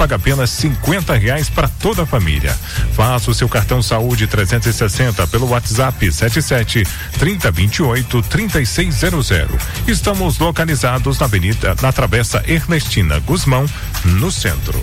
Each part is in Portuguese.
paga apenas R$50 para toda a família. Faça o seu cartão Saúde 360 pelo WhatsApp 77-3028-3600. Estamos localizados na Travessa Ernestina Guzmão, no centro.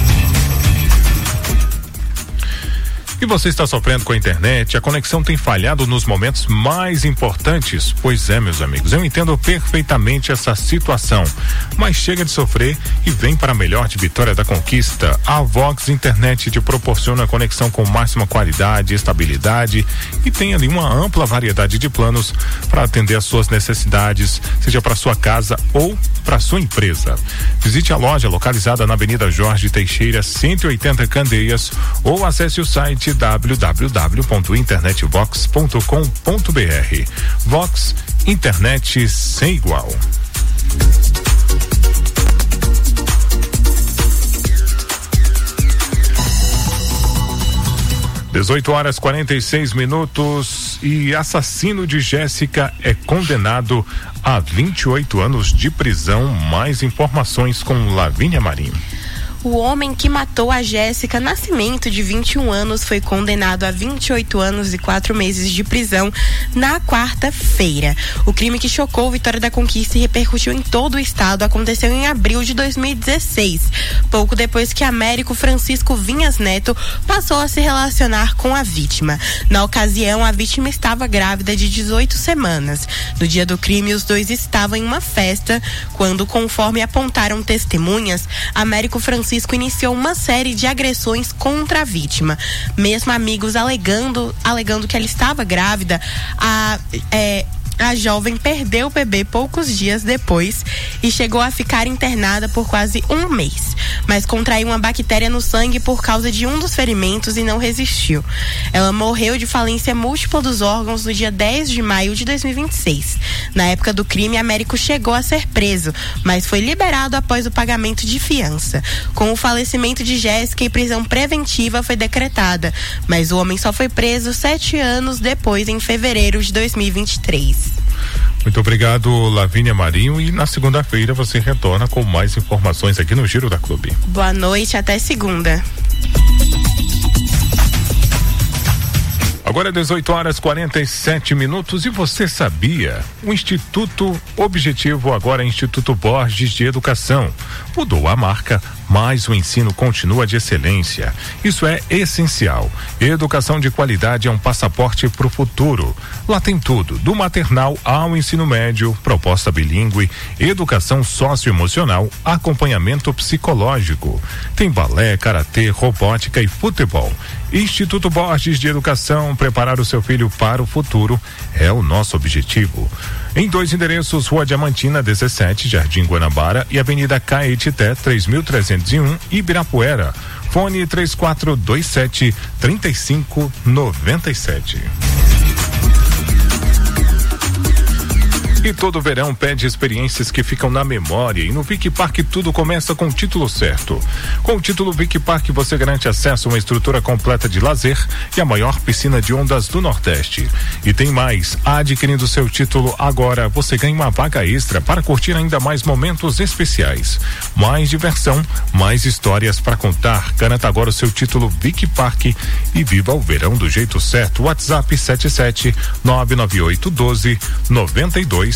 E você está sofrendo com a internet? A conexão tem falhado nos momentos mais importantes? Pois é, meus amigos, eu entendo perfeitamente essa situação. Mas chega de sofrer e vem para a melhor de Vitória da Conquista. A Vox Internet te proporciona conexão com máxima qualidade, estabilidade e tem ali uma ampla variedade de planos para atender às suas necessidades, seja para sua casa ou para sua empresa. Visite a loja localizada na Avenida Jorge Teixeira, 180 Candeias, ou acesse o site www.internetvox.com.br. Vox, internet sem igual. 18h46 e assassino de Jéssica é condenado a 28 anos de prisão. Mais informações com Lavínia Marinho. O homem que matou a Jéssica Nascimento, de 21 anos, foi condenado a 28 anos e 4 meses de prisão na quarta-feira. O crime, que chocou Vitória da Conquista e repercutiu em todo o estado, aconteceu em abril de 2016, pouco depois que Américo Francisco Vinhas Neto passou a se relacionar com a vítima. Na ocasião, a vítima estava grávida de 18 semanas. No dia do crime, os dois estavam em uma festa quando, conforme apontaram testemunhas, Américo Francisco iniciou uma série de agressões contra a vítima. Mesmo amigos alegando que ela estava grávida, a jovem perdeu o bebê poucos dias depois e chegou a ficar internada por quase um mês, mas contraiu uma bactéria no sangue por causa de um dos ferimentos e não resistiu. Ela morreu de falência múltipla dos órgãos no dia 10 de maio de 2026. Na época do crime, Américo chegou a ser preso, mas foi liberado após o pagamento de fiança. Com o falecimento de Jéssica, prisão preventiva foi decretada, mas o homem só foi preso 7 anos depois, em fevereiro de 2023. Muito obrigado, Lavínia Marinho, e na segunda-feira você retorna com mais informações aqui no Giro da Clube. Boa noite, até segunda. Agora é 18h47 e você sabia? O Instituto Objetivo agora é Instituto Borges de Educação. Mudou a marca, mas o ensino continua de excelência. Isso é essencial. Educação de qualidade é um passaporte para o futuro. Lá tem tudo, do maternal ao ensino médio, proposta bilíngue, educação socioemocional, acompanhamento psicológico. Tem balé, karatê, robótica e futebol. Instituto Borges de Educação, preparar o seu filho para o futuro é o nosso objetivo. Em 2 endereços, Rua Diamantina 17, Jardim Guanabara, e Avenida Caetité 3301, Ibirapuera. Fone 3427-3597. E todo verão pede experiências que ficam na memória, e no Vic Park tudo começa com o título certo. Com o título Vic Park você garante acesso a uma estrutura completa de lazer e a maior piscina de ondas do Nordeste. E tem mais, adquirindo seu título agora você ganha uma vaga extra para curtir ainda mais momentos especiais. Mais diversão, mais histórias para contar. Garanta agora o seu título Vic Park e viva o verão do jeito certo. WhatsApp 77-99812-9245.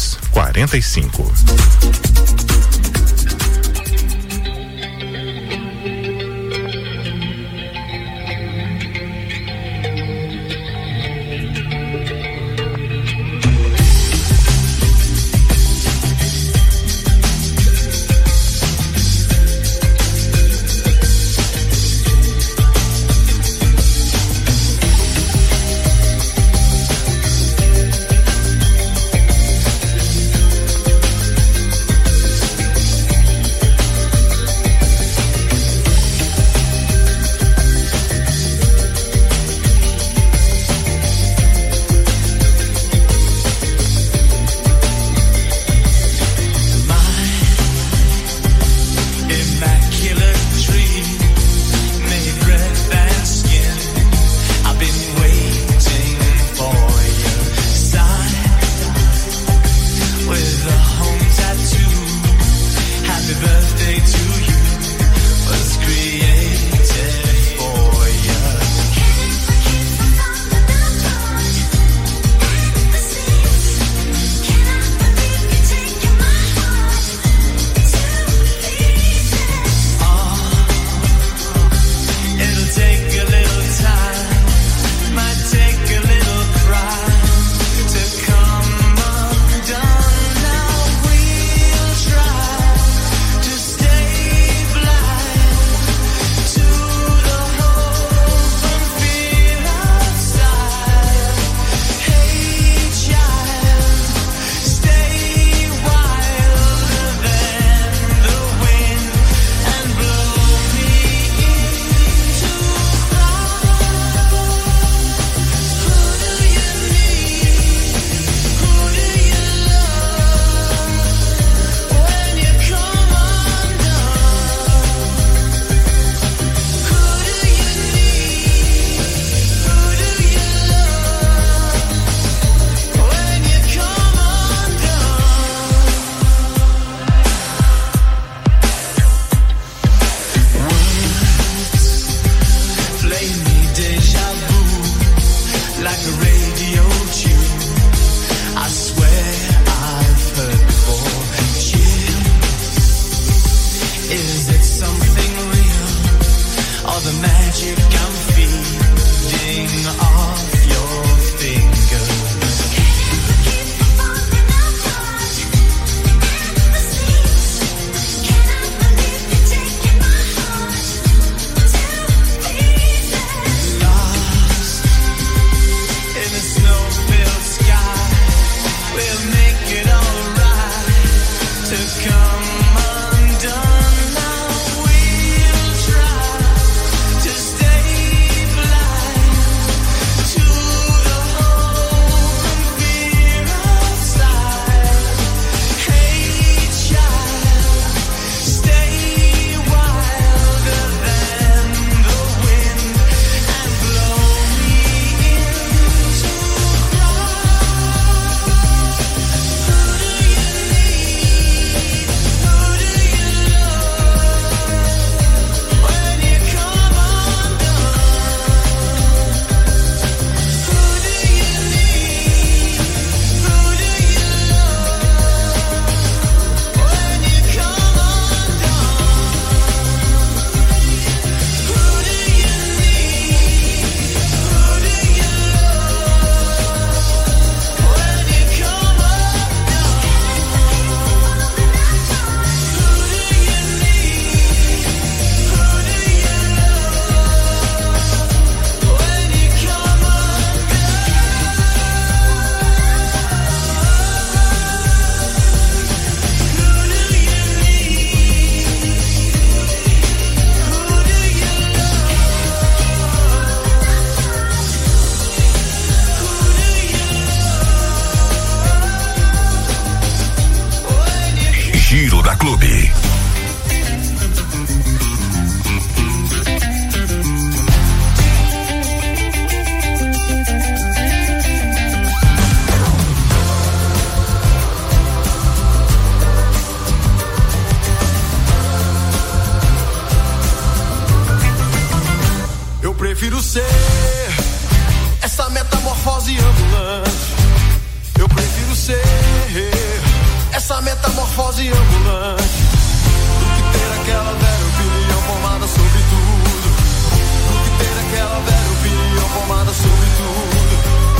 ser essa metamorfose ambulante. Eu prefiro ser essa metamorfose ambulante do que ter aquela velha opinião formada sobre tudo. Do que ter aquela velha opinião formada sobre tudo.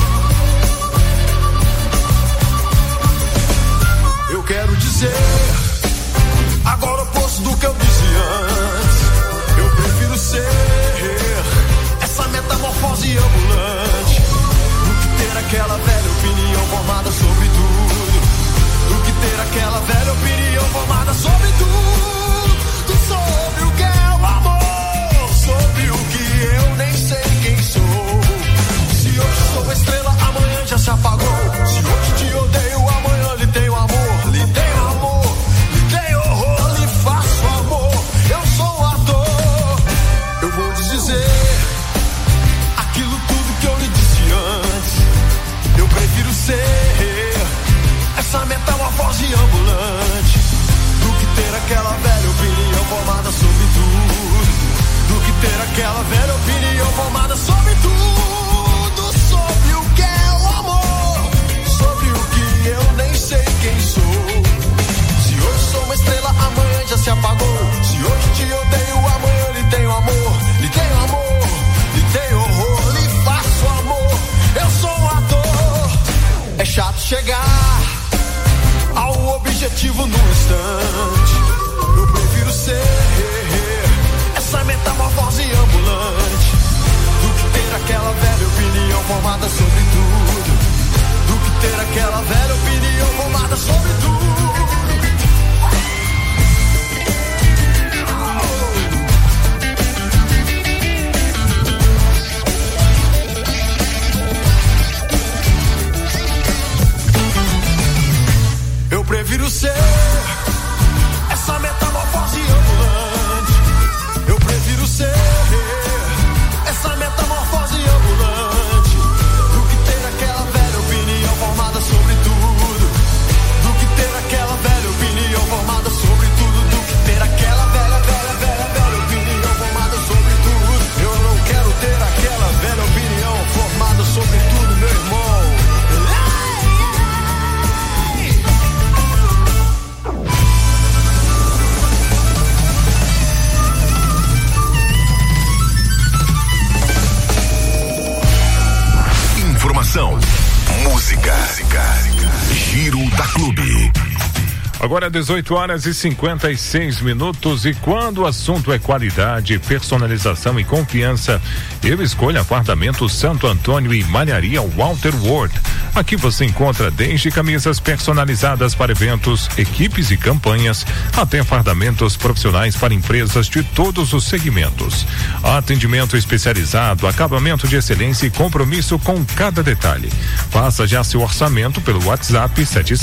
Eu quero dizer agora o oposto do que eu disse antes. Eu prefiro ser essa metamorfose ambulante do que ter aquela velha opinião formada sobre tudo. Do que ter aquela velha opinião formada sobre tudo. Sobre o que é o amor, sobre o que eu nem sei quem sou. Se hoje sou uma estrela, amanhã já se apagou. Se hoje te odeio, amanhã lhe tenho amor. Lhe tenho amor, lhe tenho horror, lhe faço amor. Eu sou um ator. Eu vou lhe dizer aquilo tudo que eu lhe disse antes. Eu prefiro ser essa metamorfose ambulante do que ter aquela velha opinião formada sobre tudo. Do que ter aquela velha opinião formada sobre tudo. Sobre o que é o amor, sobre o que eu nem sei quem sou. Se hoje sou uma estrela, amanhã já se apagou. Se hoje te odeio, amanhã lhe tenho amor. Lhe tenho amor, lhe tenho horror, lhe faço amor. Eu sou um ator. É chato chegar ao objetivo no instante. Eu prefiro ser essa metamorfose ambulante do que ter aquela velha opinião formada sobre tudo. Do que ter aquela velha opinião formada sobre tudo. Eu prefiro ser essa metamorfose ambulante. Eu prefiro ser essa metamorfose ambulante do que ter aquela velha opinião formada sobre tudo. Do que ter aquela velha opinião formada sobre tudo. Do que ter aquela velha opinião formada sobre tudo. Eu não quero ter aquela velha opinião formada sobre tudo, meu irmão. Informação, música, Giro da Clube. Agora 18h56 e quando o assunto é qualidade, personalização e confiança, eu escolho Apartamento Santo Antônio e Malharia Walter Ward. Aqui você encontra desde camisas personalizadas para eventos, equipes e campanhas, até fardamentos profissionais para empresas de todos os segmentos. Atendimento especializado, acabamento de excelência e compromisso com cada detalhe. Faça já seu orçamento pelo WhatsApp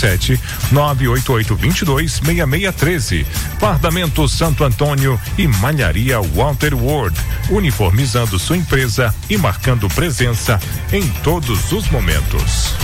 77-98822-6613. Fardamento Santo Antônio e Malharia Walter Ward, uniformizando sua empresa e marcando presença em todos os momentos.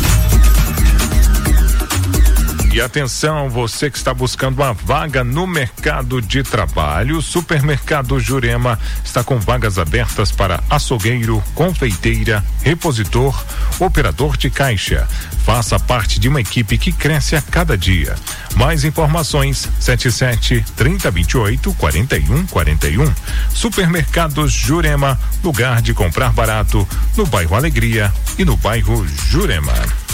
E atenção, você que está buscando uma vaga no mercado de trabalho, Supermercado Jurema está com vagas abertas para açougueiro, confeiteira, repositor, operador de caixa. Faça parte de uma equipe que cresce a cada dia. Mais informações 77-3028-4141. Supermercados Jurema, lugar de comprar barato, no bairro Alegria e no bairro Jurema.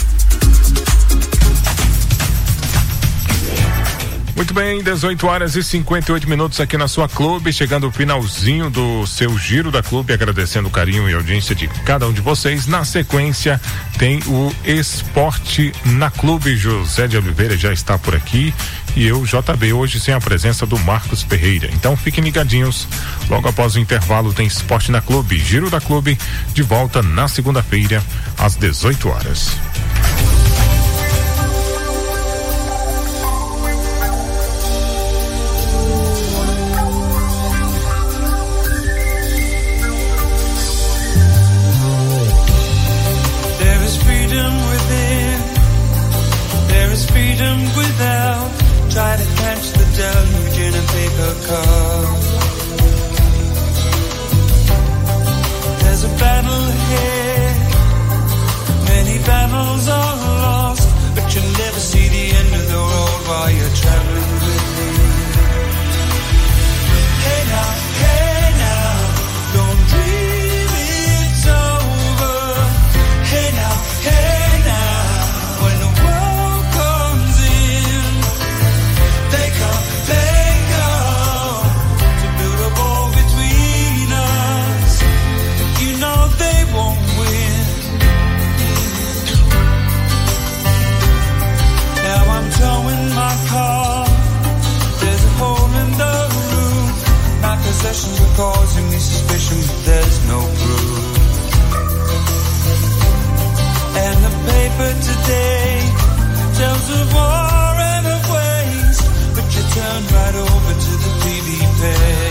Muito bem, 18h58 aqui na sua Clube, chegando o finalzinho do seu Giro da Clube, agradecendo o carinho e a audiência de cada um de vocês. Na sequência tem o Esporte na Clube. José de Oliveira já está por aqui e eu, JB, hoje sem a presença do Marcos Ferreira. Então fiquem ligadinhos, logo após o intervalo tem Esporte na Clube, Giro da Clube, de volta na segunda-feira às 18h. Try to catch the deluge in a paper cup. you're causing me suspicion, but there's no proof. And the paper today tells of war and of ways, but you turn right over to the TV page.